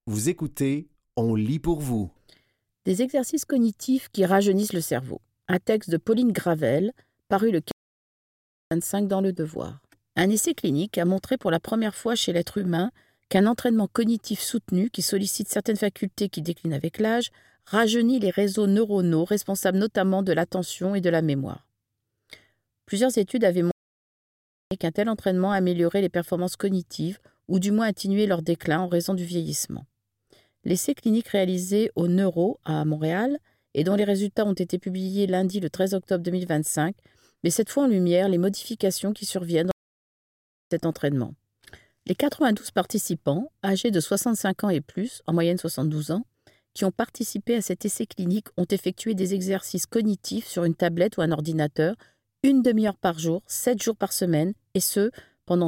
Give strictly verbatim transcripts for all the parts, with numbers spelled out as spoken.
Vous écoutez, on lit pour vous. Des exercices cognitifs qui rajeunissent le cerveau. Un texte de Pauline Gravel, paru le quinze vingt-cinq dans Le Devoir. Un essai clinique a montré pour la première fois chez l'être humain qu'un entraînement cognitif soutenu qui sollicite certaines facultés qui déclinent avec l'âge rajeunit les réseaux neuronaux responsables notamment de l'attention et de la mémoire. Plusieurs études avaient montré qu'un tel entraînement améliorait les performances cognitives ou du moins atténuait leur déclin en raison du vieillissement. L'essai clinique réalisé au Neuro à Montréal et dont les résultats ont été publiés lundi le treize octobre deux mille vingt-cinq, met cette fois en lumière les modifications qui surviennent dans cet entraînement. Les quatre-vingt-douze participants, âgés de soixante-cinq ans et plus, en moyenne soixante-douze ans, qui ont participé à cet essai clinique ont effectué des exercices cognitifs sur une tablette ou un ordinateur, une demi-heure par jour, sept jours par semaine, et ce, pendant.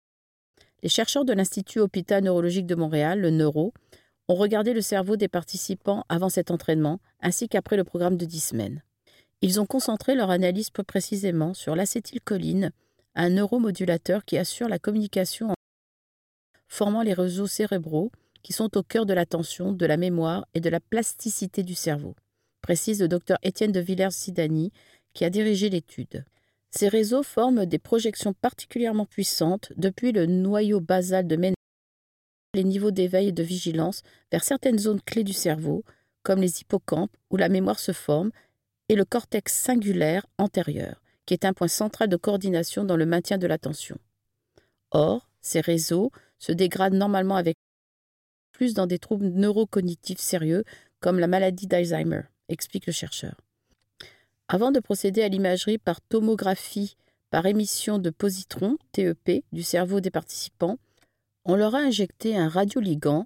Les chercheurs de l'Institut Hôpital Neurologique de Montréal, le Neuro, ont regardé le cerveau des participants avant cet entraînement, ainsi qu'après le programme de dix semaines. Ils ont concentré leur analyse plus précisément sur l'acétylcholine, un neuromodulateur qui assure la communication en formant les réseaux cérébraux qui sont au cœur de l'attention, de la mémoire et de la plasticité du cerveau, précise le docteur Étienne de Villers-Sidani, qui a dirigé l'étude. Ces réseaux forment des projections particulièrement puissantes depuis le noyau basal de Mendel, les niveaux d'éveil et de vigilance vers certaines zones clés du cerveau, comme les hippocampes où la mémoire se forme, et le cortex cingulaire antérieur, qui est un point central de coordination dans le maintien de l'attention. Or, ces réseaux se dégradent normalement avec plus dans des troubles neurocognitifs sérieux comme la maladie d'Alzheimer, explique le chercheur. Avant de procéder à l'imagerie par tomographie par émission de positrons, T E P, du cerveau des participants, on leur a injecté un radioligand,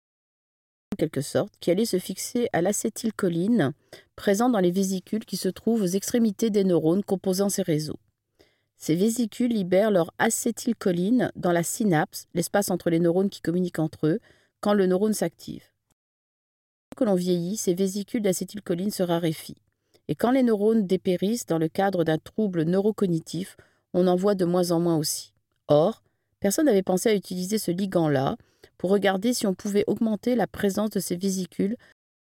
en quelque sorte, qui allait se fixer à l'acétylcholine présent dans les vésicules qui se trouvent aux extrémités des neurones composant ces réseaux. Ces vésicules libèrent leur acétylcholine dans la synapse, l'espace entre les neurones qui communiquent entre eux, quand le neurone s'active. Quand l'on vieillit, ces vésicules d'acétylcholine se raréfient. Et quand les neurones dépérissent dans le cadre d'un trouble neurocognitif, on en voit de moins en moins aussi. Or, personne n'avait pensé à utiliser ce ligand-là pour regarder si on pouvait augmenter la présence de ces vésicules,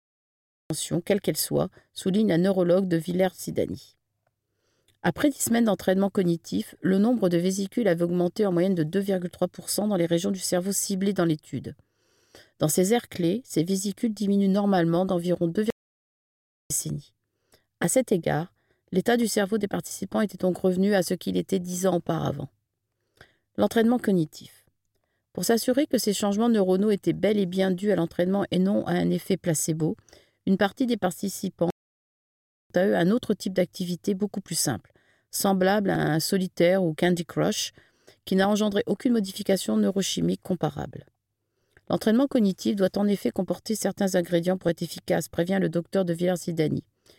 quelle qu'elle soit, souligne un neurologue de Villers-Sidani. Après dix semaines d'entraînement cognitif, le nombre de vésicules avait augmenté en moyenne de deux virgule trois pour cent dans les régions du cerveau ciblées dans l'étude. Dans ces aires clés, ces vésicules diminuent normalement d'environ deux virgule cinq décennies. À cet égard, l'état du cerveau des participants était donc revenu à ce qu'il était dix ans auparavant. L'entraînement cognitif. Pour s'assurer que ces changements neuronaux étaient bel et bien dus à l'entraînement et non à un effet placebo, une partie des participants ont à eux un autre type d'activité beaucoup plus simple, semblable à un solitaire ou Candy Crush, qui n'a engendré aucune modification neurochimique comparable. L'entraînement cognitif doit en effet comporter certains ingrédients pour être efficace, prévient le docteur de Villers-Sidani.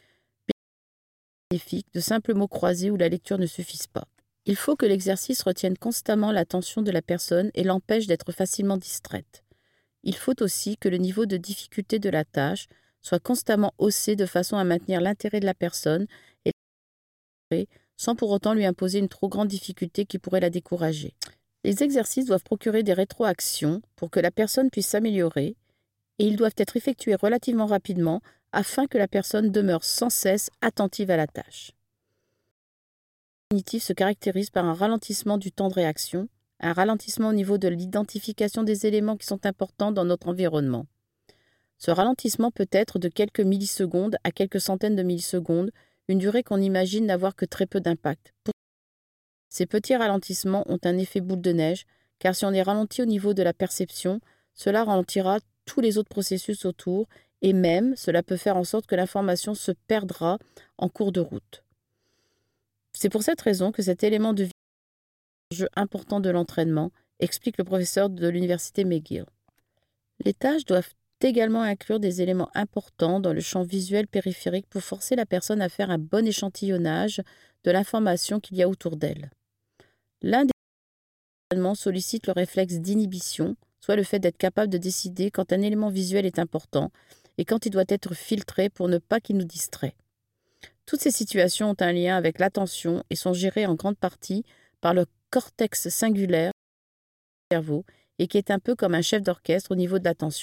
De simples mots croisés où la lecture ne suffise pas. Il faut que l'exercice retienne constamment l'attention de la personne et l'empêche d'être facilement distraite. Il faut aussi que le niveau de difficulté de la tâche soit constamment haussé de façon à maintenir l'intérêt de la personne et sans pour autant lui imposer une trop grande difficulté qui pourrait la décourager. Les exercices doivent procurer des rétroactions pour que la personne puisse s'améliorer et ils doivent être effectués relativement rapidement afin que la personne demeure sans cesse attentive à la tâche. Le cognitif se caractérise par un ralentissement du temps de réaction, un ralentissement au niveau de l'identification des éléments qui sont importants dans notre environnement. Ce ralentissement peut être de quelques millisecondes à quelques centaines de millisecondes, une durée qu'on imagine n'avoir que très peu d'impact. Ces petits ralentissements ont un effet boule de neige, car si on est ralenti au niveau de la perception, cela ralentira tous les autres processus autour, et même cela peut faire en sorte que l'information se perdra en cours de route. C'est pour cette raison que cet élément de vie est un jeu important de l'entraînement, explique le professeur de l'université McGill. Les tâches doivent également inclure des éléments importants dans le champ visuel périphérique pour forcer la personne à faire un bon échantillonnage de l'information qu'il y a autour d'elle. L'un des éléments sollicite le réflexe d'inhibition, soit le fait d'être capable de décider quand un élément visuel est important et quand il doit être filtré pour ne pas qu'il nous distrait. Toutes ces situations ont un lien avec l'attention et sont gérées en grande partie par le cortex cingulaire du cerveau et qui est un peu comme un chef d'orchestre au niveau de l'attention,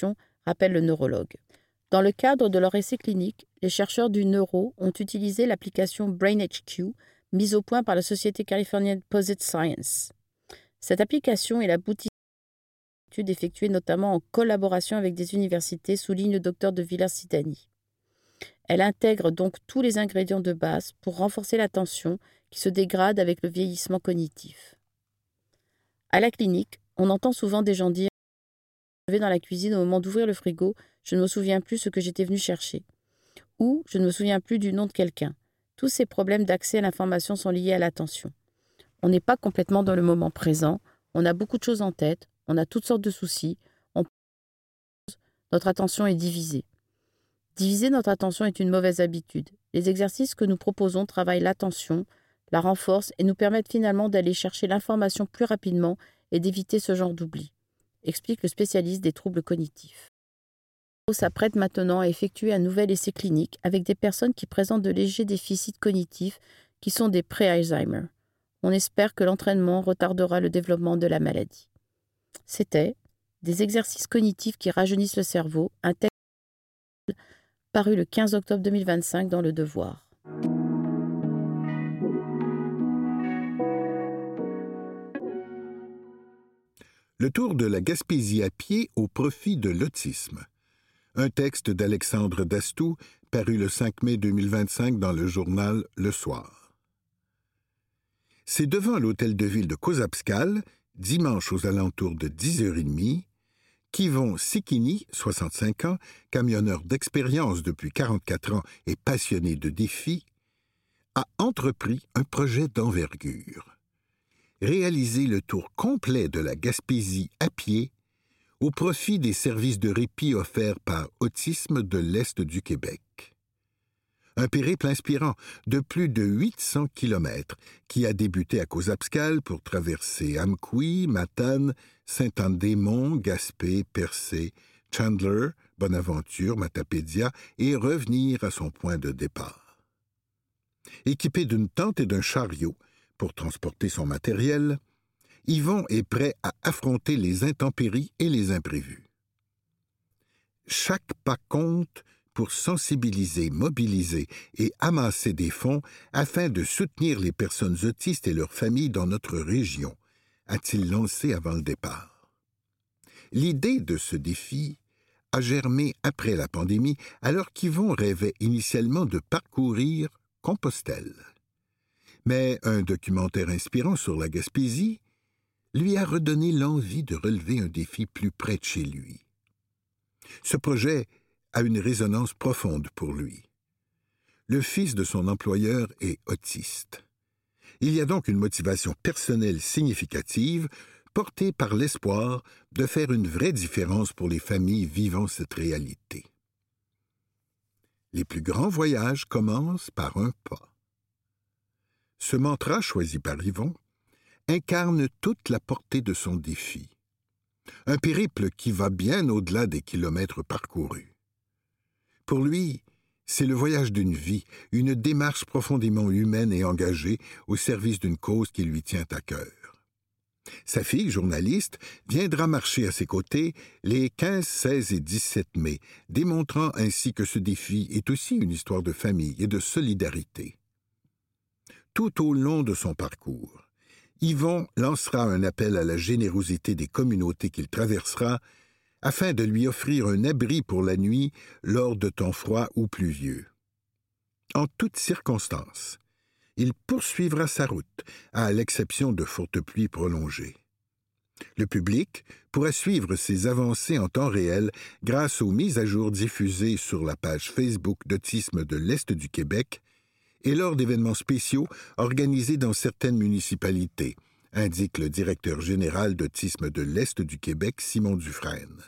rappelle le neurologue. Dans le cadre de leur essai clinique, les chercheurs du neuro ont utilisé l'application BrainHQ, mise au point par la société californienne Posit Science. Cette application est l'aboutissement d'études effectuées notamment en collaboration avec des universités, souligne le docteur de Villers-Sidani. Elle intègre donc tous les ingrédients de base pour renforcer l'attention qui se dégrade avec le vieillissement cognitif. À la clinique, on entend souvent des gens dire « Je vais dans la cuisine au moment d'ouvrir le frigo, je ne me souviens plus ce que j'étais venu chercher » ou « Je ne me souviens plus du nom de quelqu'un ». Tous ces problèmes d'accès à l'information sont liés à l'attention. On n'est pas complètement dans le moment présent, on a beaucoup de choses en tête, on a toutes sortes de soucis, on... notre attention est divisée. Diviser notre attention est une mauvaise habitude. Les exercices que nous proposons travaillent l'attention, la renforcent et nous permettent finalement d'aller chercher l'information plus rapidement et d'éviter ce genre d'oubli, explique le spécialiste des troubles cognitifs. On s'apprête maintenant à effectuer un nouvel essai clinique avec des personnes qui présentent de légers déficits cognitifs qui sont des pré-Alzheimer. On espère que l'entraînement retardera le développement de la maladie. C'était des exercices cognitifs qui rajeunissent le cerveau, un texte paru le quinze octobre deux mille vingt-cinq dans Le Devoir. Le tour de la Gaspésie à pied au profit de l'autisme. Un texte d'Alexandre Dastou, paru le cinq mai deux mille vingt-cinq dans le journal Le Soir. C'est devant l'hôtel de ville de Kozabskal, dimanche aux alentours de dix heures trente, qu'Yvon Sikini, soixante-cinq ans, camionneur d'expérience depuis quarante-quatre ans et passionné de défis, a entrepris un projet d'envergure. Réaliser le tour complet de la Gaspésie à pied au profit des services de répit offerts par Autisme de l'Est du Québec. Un périple inspirant de plus de huit cents kilomètres qui a débuté à Kozabskal pour traverser Amqui, Matane, Saint-Anne-des-Monts, Gaspé, Percé, Chandler, Bonaventure, Matapédia et revenir à son point de départ. Équipé d'une tente et d'un chariot pour transporter son matériel, Yvon est prêt à affronter les intempéries et les imprévus. Chaque pas compte pour sensibiliser, mobiliser et amasser des fonds afin de soutenir les personnes autistes et leurs familles dans notre région, a-t-il lancé avant le départ. L'idée de ce défi a germé après la pandémie, alors qu'Yvon rêvait initialement de parcourir Compostelle. Mais un documentaire inspirant sur la Gaspésie lui a redonné l'envie de relever un défi plus près de chez lui. Ce projet a une résonance profonde pour lui. Le fils de son employeur est autiste. Il y a donc une motivation personnelle significative portée par l'espoir de faire une vraie différence pour les familles vivant cette réalité. Les plus grands voyages commencent par un pas. Ce mantra choisi par Yvon incarne toute la portée de son défi. Un périple qui va bien au-delà des kilomètres parcourus. Pour lui, c'est le voyage d'une vie, une démarche profondément humaine et engagée au service d'une cause qui lui tient à cœur. Sa fille, journaliste, viendra marcher à ses côtés les quinze, seize et dix-sept mai, démontrant ainsi que ce défi est aussi une histoire de famille et de solidarité. Tout au long de son parcours, Yvon lancera un appel à la générosité des communautés qu'il traversera afin de lui offrir un abri pour la nuit lors de temps froid ou pluvieux. En toutes circonstances, il poursuivra sa route, à l'exception de fortes pluies prolongées. Le public pourra suivre ses avancées en temps réel grâce aux mises à jour diffusées sur la page Facebook d'Autisme de l'Est du Québec et lors d'événements spéciaux organisés dans certaines municipalités, indique le directeur général d'Autisme de l'Est du Québec, Simon Dufresne.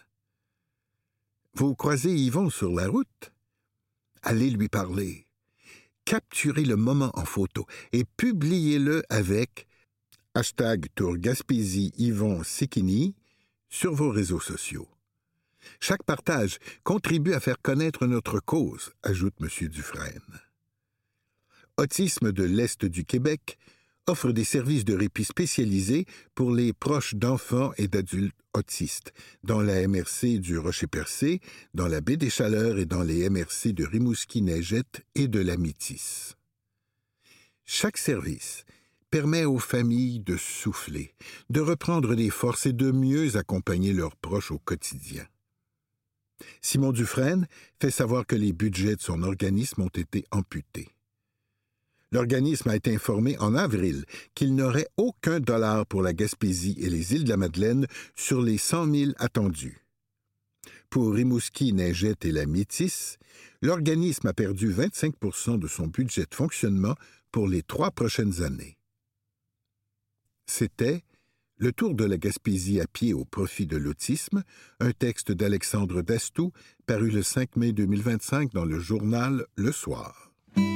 Vous croisez Yvon sur la route? Allez lui parler. Capturez le moment en photo et publiez-le avec hashtag Tour Gaspésie Yvon Sikini sur vos réseaux sociaux. Chaque partage contribue à faire connaître notre cause, ajoute M. Dufresne. Autisme de l'Est du Québec offre des services de répit spécialisés pour les proches d'enfants et d'adultes autistes, dans la M R C du Rocher-Percé, dans la baie des Chaleurs et dans les M R C de Rimouski-Neigette et de la Métis. Chaque service permet aux familles de souffler, de reprendre des forces et de mieux accompagner leurs proches au quotidien. Simon Dufresne fait savoir que les budgets de son organisme ont été amputés. L'organisme a été informé en avril qu'il n'aurait aucun dollar pour la Gaspésie et les îles de la Madeleine sur les cent mille attendus. Pour Rimouski, Neigette et la Métis, l'organisme a perdu vingt-cinq pour cent de son budget de fonctionnement pour les trois prochaines années. C'était « Le tour de la Gaspésie à pied au profit de l'autisme », un texte d'Alexandre Dastou, paru le cinq mai deux mille vingt-cinq dans le journal Le Soir.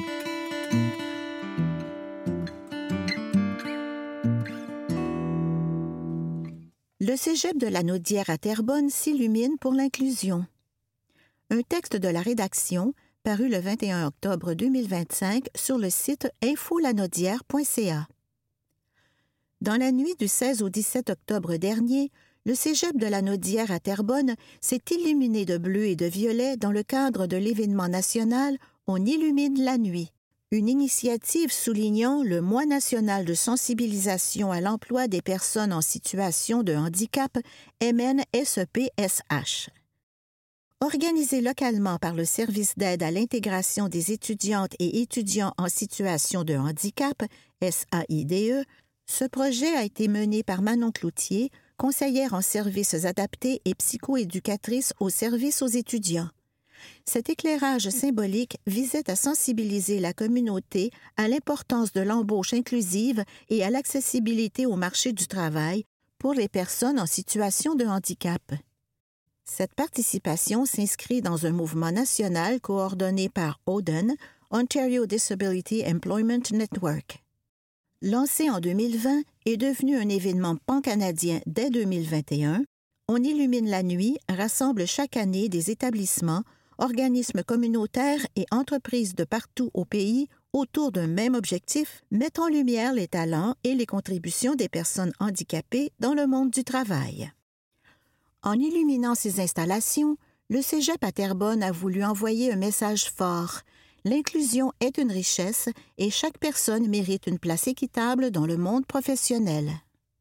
Le cégep de la Naudière à Terrebonne s'illumine pour l'inclusion. Un texte de la rédaction paru le vingt et un octobre deux mille vingt-cinq sur le site info la naudière point c a. Dans la nuit du seize au dix-sept octobre dernier, le cégep de la Naudière à Terrebonne s'est illuminé de bleu et de violet dans le cadre de l'événement national « On illumine la nuit », une initiative soulignant le mois national de sensibilisation à l'emploi des personnes en situation de handicap M N S E P S H. Organisé localement par le Service d'aide à l'intégration des étudiantes et étudiants en situation de handicap, S A I D E, ce projet a été mené par Manon Cloutier, conseillère en services adaptés et psychoéducatrice au service aux étudiants. Cet éclairage symbolique visait à sensibiliser la communauté à l'importance de l'embauche inclusive et à l'accessibilité au marché du travail pour les personnes en situation de handicap. Cette participation s'inscrit dans un mouvement national coordonné par O D E N, Ontario Disability Employment Network. Lancé en deux mille vingt et devenu un événement pan-canadien dès deux mille vingt et un, On illumine la nuit rassemble chaque année des établissements, organismes communautaires et entreprises de partout au pays autour d'un même objectif, mettre en lumière les talents et les contributions des personnes handicapées dans le monde du travail. En illuminant ces installations, le cégep à Terrebonne a voulu envoyer un message fort. L'inclusion est une richesse et chaque personne mérite une place équitable dans le monde professionnel.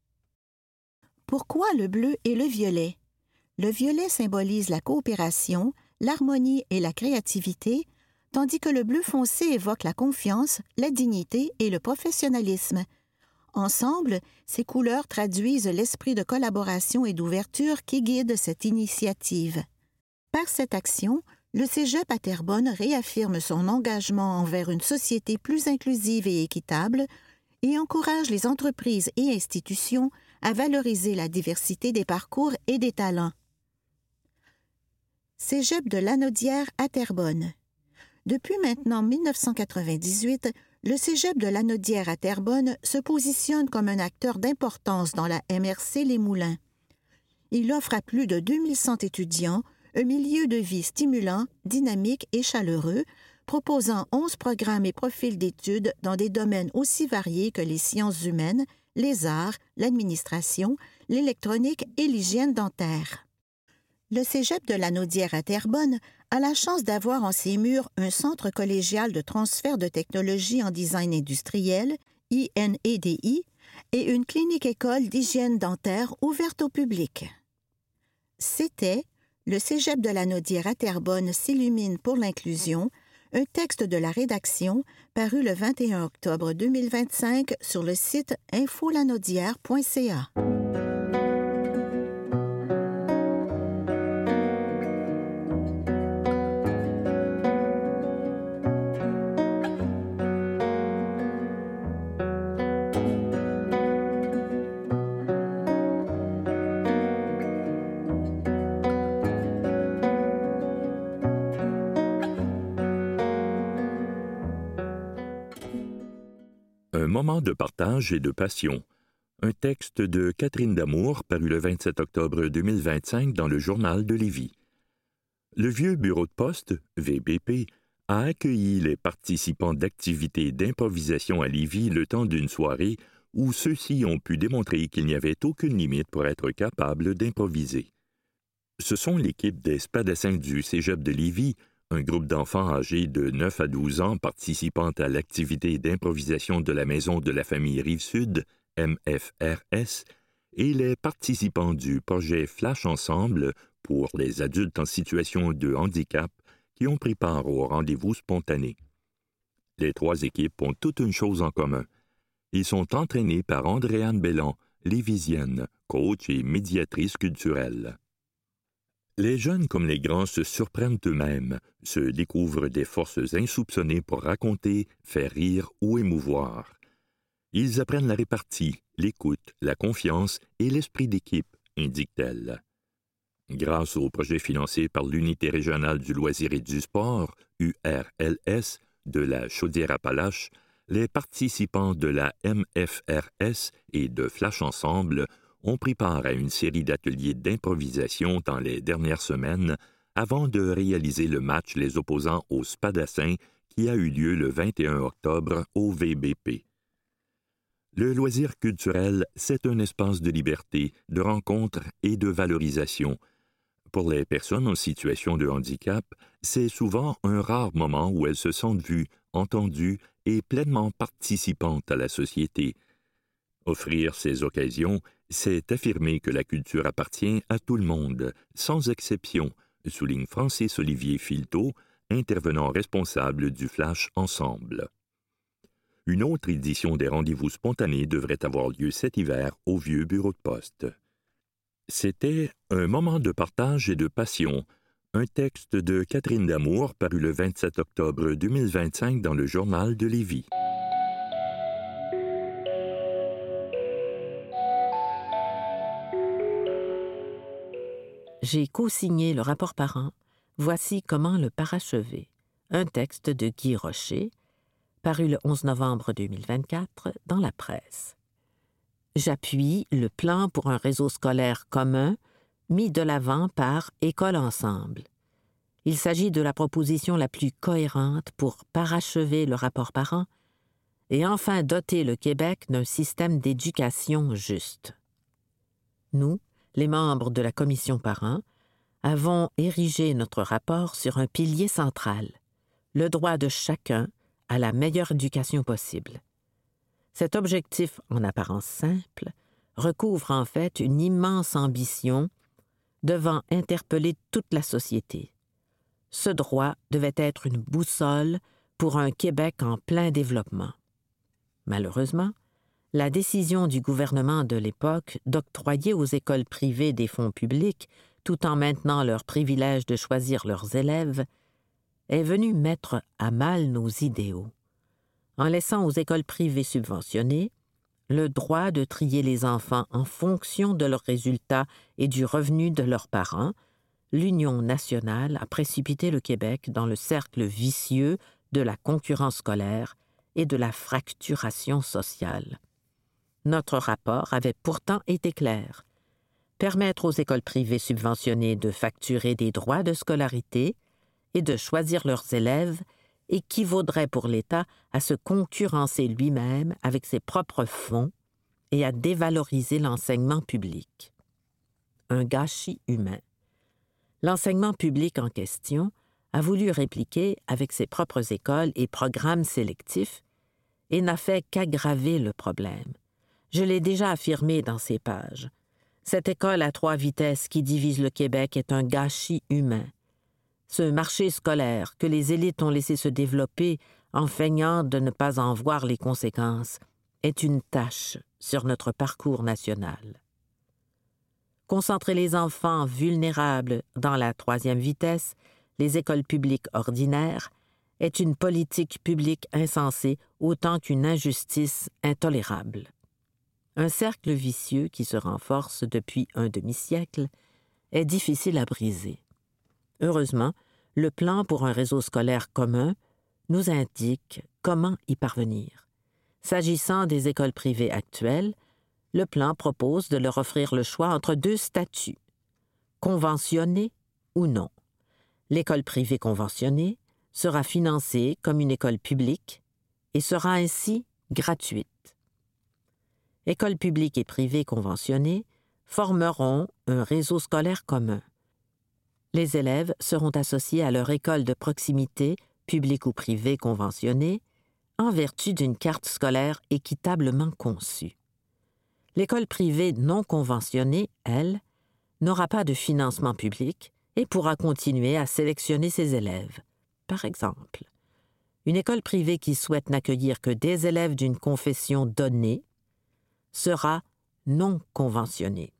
Pourquoi le bleu et le violet? Le violet symbolise la coopération, l'harmonie et la créativité, tandis que le bleu foncé évoque la confiance, la dignité et le professionnalisme. Ensemble, ces couleurs traduisent l'esprit de collaboration et d'ouverture qui guide cette initiative. Par cette action, le cégep à Terrebonne réaffirme son engagement envers une société plus inclusive et équitable et encourage les entreprises et institutions à valoriser la diversité des parcours et des talents. Cégep de Lanaudière à Terrebonne. Depuis maintenant mille neuf cent quatre-vingt-dix-huit, le cégep de Lanaudière à Terrebonne se positionne comme un acteur d'importance dans la M R C Les Moulins. Il offre à plus de deux mille cent étudiants un milieu de vie stimulant, dynamique et chaleureux, proposant onze programmes et profils d'études dans des domaines aussi variés que les sciences humaines, les arts, l'administration, l'électronique et l'hygiène dentaire. Le cégep de Lanaudière à Terrebonne a la chance d'avoir en ses murs un centre collégial de transfert de technologie en design industriel, I N E D I, et une clinique-école d'hygiène dentaire ouverte au public. C'était Le cégep de Lanaudière à Terrebonne s'illumine pour l'inclusion, un texte de la rédaction paru le vingt et un octobre deux mille vingt-cinq sur le site info la naudière point c a. Un moment de partage et de passion. Un texte de Catherine Damour paru le vingt-sept octobre deux mille vingt-cinq dans le journal de Lévis. Le vieux bureau de poste, V B P, a accueilli les participants d'activités d'improvisation à Lévis le temps d'une soirée où ceux-ci ont pu démontrer qu'il n'y avait aucune limite pour être capable d'improviser. Ce sont l'équipe des Spadassins du Cégep de Lévis, un groupe d'enfants âgés de neuf à douze ans participant à l'activité d'improvisation de la Maison de la famille Rive-Sud, M F R S, et les participants du projet Flash Ensemble pour les adultes en situation de handicap qui ont pris part au rendez-vous spontané. Les trois équipes ont toute une chose en commun. Ils sont entraînés par Andréane Belland, lévisienne, coach et médiatrice culturelle. Les jeunes comme les grands se surprennent eux-mêmes, se découvrent des forces insoupçonnées pour raconter, faire rire ou émouvoir. Ils apprennent la répartie, l'écoute, la confiance et l'esprit d'équipe, indique-t-elle. Grâce au projet financé par l'Unité régionale du loisir et du sport, U R L S, de la Chaudière-Appalaches, les participants de la M F R S et de Flash Ensemble ont pris part à une série d'ateliers d'improvisation dans les dernières semaines avant de réaliser le match les opposant aux Spadassins qui a eu lieu le vingt et un octobre au V B P. Le loisir culturel, c'est un espace de liberté, de rencontre et de valorisation. Pour les personnes en situation de handicap, c'est souvent un rare moment où elles se sentent vues, entendues et pleinement participantes à la société. Offrir ces occasions, c'est affirmer que la culture appartient à tout le monde, sans exception, souligne Francis-Olivier Filteau, intervenant responsable du Flash Ensemble. Une autre édition des rendez-vous spontanés devrait avoir lieu cet hiver au vieux bureau de poste. C'était Un moment de partage et de passion, un texte de Catherine Damour paru le vingt-sept octobre deux mille vingt-cinq dans le Journal de Lévis. J'ai co-signé le rapport parent « Voici comment le parachever », un texte de Guy Rocher, paru le onze novembre deux mille vingt-quatre dans la presse. J'appuie le plan pour un réseau scolaire commun mis de l'avant par École Ensemble. Il s'agit de la proposition la plus cohérente pour parachever le rapport parent et enfin doter le Québec d'un système d'éducation juste. Nous, les membres de la commission parents, avons érigé notre rapport sur un pilier central, le droit de chacun à la meilleure éducation possible. Cet objectif, en apparence simple, recouvre en fait une immense ambition devant interpeller toute la société. Ce droit devait être une boussole pour un Québec en plein développement. Malheureusement, la décision du gouvernement de l'époque d'octroyer aux écoles privées des fonds publics, tout en maintenant leur privilège de choisir leurs élèves, est venue mettre à mal nos idéaux, en laissant aux écoles privées subventionnées le droit de trier les enfants en fonction de leurs résultats et du revenu de leurs parents. L'Union nationale a précipité le Québec dans le cercle vicieux de la concurrence scolaire et de la fracturation sociale. Notre rapport avait pourtant été clair. Permettre aux écoles privées subventionnées de facturer des droits de scolarité et de choisir leurs élèves équivaudrait pour l'État à se concurrencer lui-même avec ses propres fonds et à dévaloriser l'enseignement public. Un gâchis humain. L'enseignement public en question a voulu répliquer avec ses propres écoles et programmes sélectifs et n'a fait qu'aggraver le problème. Je l'ai déjà affirmé dans ces pages. Cette école à trois vitesses qui divise le Québec est un gâchis humain. Ce marché scolaire que les élites ont laissé se développer en feignant de ne pas en voir les conséquences est une tache sur notre parcours national. Concentrer les enfants vulnérables dans la troisième vitesse, les écoles publiques ordinaires, est une politique publique insensée autant qu'une injustice intolérable. Un cercle vicieux qui se renforce depuis un demi-siècle est difficile à briser. Heureusement, le plan pour un réseau scolaire commun nous indique comment y parvenir. S'agissant des écoles privées actuelles, le plan propose de leur offrir le choix entre deux statuts, conventionnés ou non. L'école privée conventionnée sera financée comme une école publique et sera ainsi gratuite. Écoles publiques et privées conventionnées formeront un réseau scolaire commun. Les élèves seront associés à leur école de proximité, publique ou privée conventionnée, en vertu d'une carte scolaire équitablement conçue. L'école privée non conventionnée, elle, n'aura pas de financement public et pourra continuer à sélectionner ses élèves. Par exemple, une école privée qui souhaite n'accueillir que des élèves d'une confession donnée sera non conventionnée.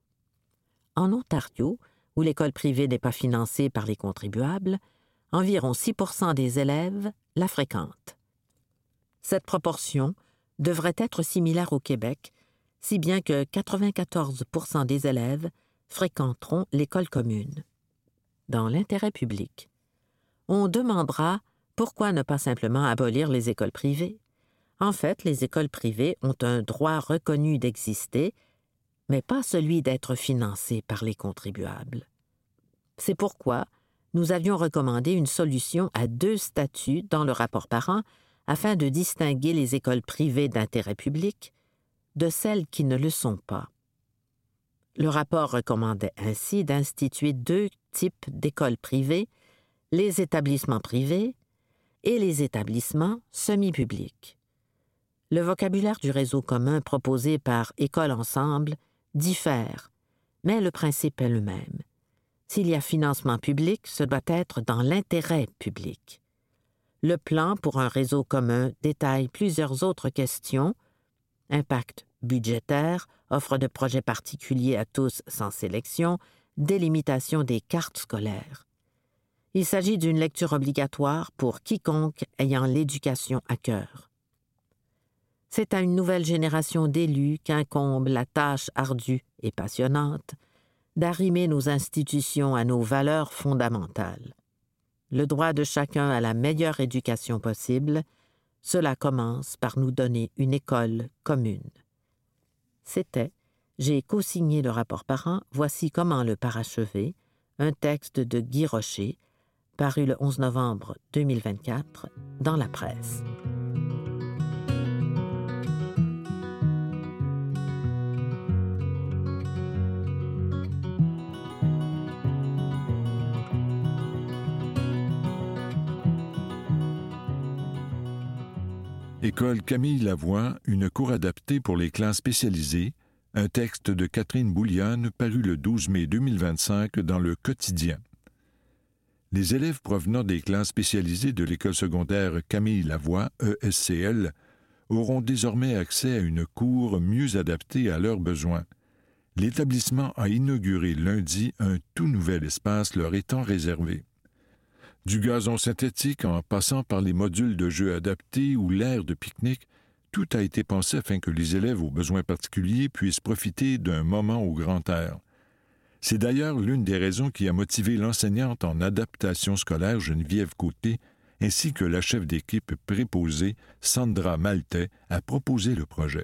En Ontario, où l'école privée n'est pas financée par les contribuables, environ six pour cent des élèves la fréquentent. Cette proportion devrait être similaire au Québec, si bien que quatre-vingt-quatorze pour cent des élèves fréquenteront l'école commune. Dans l'intérêt public, on demandera pourquoi ne pas simplement abolir les écoles privées. En fait, les écoles privées ont un droit reconnu d'exister, mais pas celui d'être financées par les contribuables. C'est pourquoi nous avions recommandé une solution à deux statuts dans le rapport parent afin de distinguer les écoles privées d'intérêt public de celles qui ne le sont pas. Le rapport recommandait ainsi d'instituer deux types d'écoles privées, les établissements privés et les établissements semi-publics. Le vocabulaire du réseau commun proposé par École Ensemble diffère, mais le principe est le même. S'il y a financement public, ce doit être dans l'intérêt public. Le plan pour un réseau commun détaille plusieurs autres questions: impact budgétaire, offre de projets particuliers à tous sans sélection, délimitation des cartes scolaires. Il s'agit d'une lecture obligatoire pour quiconque ayant l'éducation à cœur. C'est à une nouvelle génération d'élus qu'incombe la tâche ardue et passionnante d'arrimer nos institutions à nos valeurs fondamentales. Le droit de chacun à la meilleure éducation possible, cela commence par nous donner une école commune. C'était « J'ai co-signé le rapport parent, voici comment le parachever », un texte de Guy Rocher, paru le onze novembre deux mille vingt-quatre dans la presse. École Camille Lavoie, une cour adaptée pour les classes spécialisées, un texte de Catherine Bouliane paru le douze mai deux mille vingt-cinq dans le Quotidien. Les élèves provenant des classes spécialisées de l'école secondaire Camille Lavoie, E S C L, auront désormais accès à une cour mieux adaptée à leurs besoins. L'établissement a inauguré lundi un tout nouvel espace leur étant réservé. Du gazon synthétique en passant par les modules de jeux adaptés ou l'aire de pique-nique, tout a été pensé afin que les élèves aux besoins particuliers puissent profiter d'un moment au grand air. C'est d'ailleurs l'une des raisons qui a motivé l'enseignante en adaptation scolaire Geneviève Côté ainsi que la chef d'équipe préposée Sandra Maltais à proposer le projet.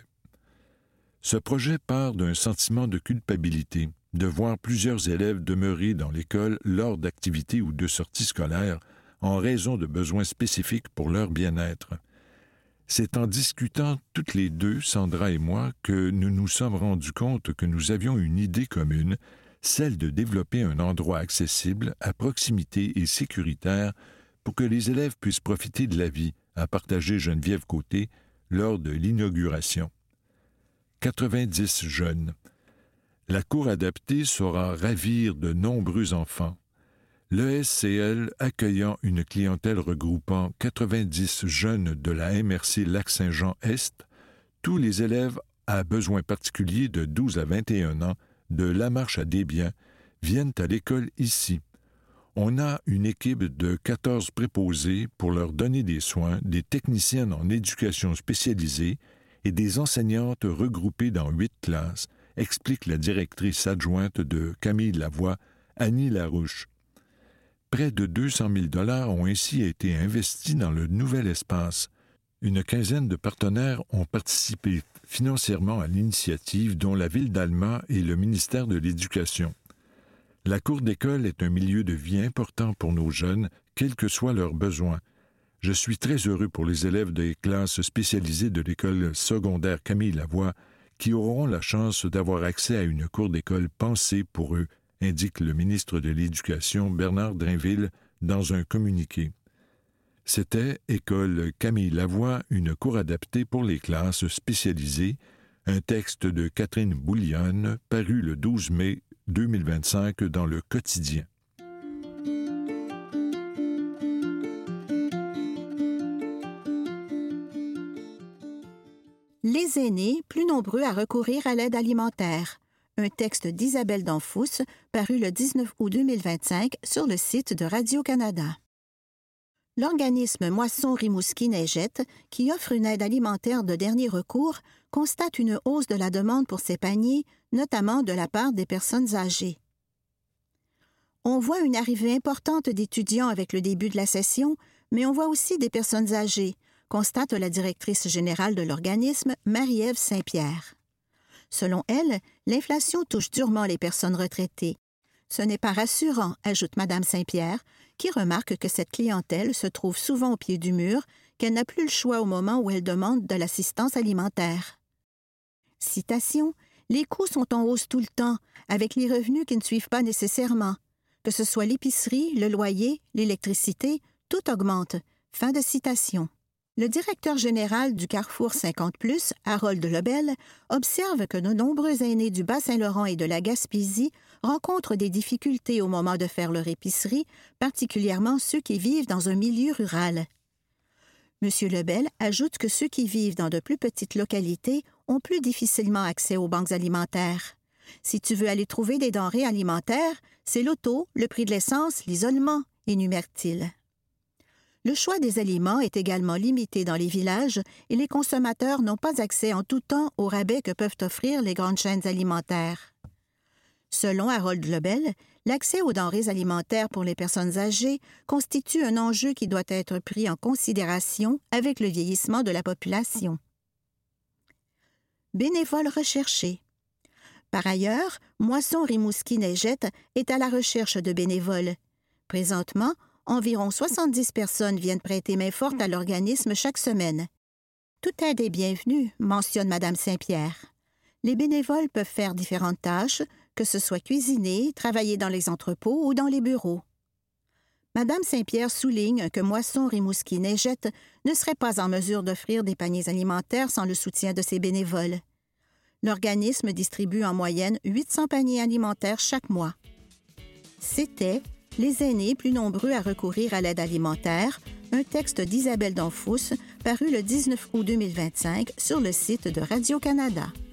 Ce projet part d'un sentiment de culpabilité, de voir plusieurs élèves demeurer dans l'école lors d'activités ou de sorties scolaires en raison de besoins spécifiques pour leur bien-être. C'est en discutant toutes les deux, Sandra et moi, que nous nous sommes rendus compte que nous avions une idée commune, celle de développer un endroit accessible, à proximité et sécuritaire pour que les élèves puissent profiter de la vie, a partagé Geneviève Côté lors de l'inauguration. quatre-vingt-dix jeunes. La cour adaptée saura ravir de nombreux enfants. L'E S C L accueillant une clientèle regroupant quatre-vingt-dix jeunes de la M R C Lac-Saint-Jean-Est, tous les élèves à besoins particuliers de douze à vingt et un ans de Lamarche à Desbiens viennent à l'école ici. On a une équipe de quatorze préposés pour leur donner des soins, des techniciennes en éducation spécialisée et des enseignantes regroupées dans huit classes, explique la directrice adjointe de Camille Lavoie, Annie Larouche. Près de deux cent mille dollars ont ainsi été investis dans le nouvel espace. Une quinzaine de partenaires ont participé financièrement à l'initiative, dont la Ville d'Alma et le ministère de l'Éducation. La cour d'école est un milieu de vie important pour nos jeunes, quels que soient leurs besoins. Je suis très heureux pour les élèves des classes spécialisées de l'école secondaire Camille Lavoie qui auront la chance d'avoir accès à une cour d'école pensée pour eux, indique le ministre de l'Éducation Bernard Drinville dans un communiqué. C'était École Camille Lavoie, une cour adaptée pour les classes spécialisées, un texte de Catherine Bouillonne paru le douze mai deux mille vingt-cinq dans le Quotidien. Les aînés, plus nombreux à recourir à l'aide alimentaire. Un texte d'Isabelle Danfous, paru le dix-neuf août deux mille vingt-cinq sur le site de Radio-Canada. L'organisme Moisson Rimouski-Neigette, qui offre une aide alimentaire de dernier recours, constate une hausse de la demande pour ces paniers, notamment de la part des personnes âgées. On voit une arrivée importante d'étudiants avec le début de la session, mais on voit aussi des personnes âgées, constate la directrice générale de l'organisme, Marie-Ève Saint-Pierre. Selon elle, l'inflation touche durement les personnes retraitées. Ce n'est pas rassurant, ajoute Mme Saint-Pierre, qui remarque que cette clientèle se trouve souvent au pied du mur, qu'elle n'a plus le choix au moment où elle demande de l'assistance alimentaire. Citation, « Les coûts sont en hausse tout le temps, avec les revenus qui ne suivent pas nécessairement. Que ce soit l'épicerie, le loyer, l'électricité, tout augmente. » Fin de citation. Le directeur général du Carrefour cinquante plus, Harold Lebel, observe que de nombreux aînés du Bas-Saint-Laurent et de la Gaspésie rencontrent des difficultés au moment de faire leur épicerie, particulièrement ceux qui vivent dans un milieu rural. M. Lebel ajoute que ceux qui vivent dans de plus petites localités ont plus difficilement accès aux banques alimentaires. Si tu veux aller trouver des denrées alimentaires, c'est l'auto, le prix de l'essence, l'isolement, énumère-t-il. Le choix des aliments est également limité dans les villages et les consommateurs n'ont pas accès en tout temps aux rabais que peuvent offrir les grandes chaînes alimentaires. Selon Harold Lebel, l'accès aux denrées alimentaires pour les personnes âgées constitue un enjeu qui doit être pris en considération avec le vieillissement de la population. Bénévoles recherchés. Par ailleurs, Moisson Rimouski-Neigette est à la recherche de bénévoles. Présentement, environ soixante-dix personnes viennent prêter main forte à l'organisme chaque semaine. Toute aide est bienvenue, mentionne Mme Saint-Pierre. Les bénévoles peuvent faire différentes tâches, que ce soit cuisiner, travailler dans les entrepôts ou dans les bureaux. Mme Saint-Pierre souligne que Moisson Rimouski-Neigette ne serait pas en mesure d'offrir des paniers alimentaires sans le soutien de ses bénévoles. L'organisme distribue en moyenne huit cents paniers alimentaires chaque mois. C'était « Les aînés plus nombreux à recourir à l'aide alimentaire », un texte d'Isabelle Danfous paru le dix-neuf août deux mille vingt-cinq sur le site de Radio-Canada.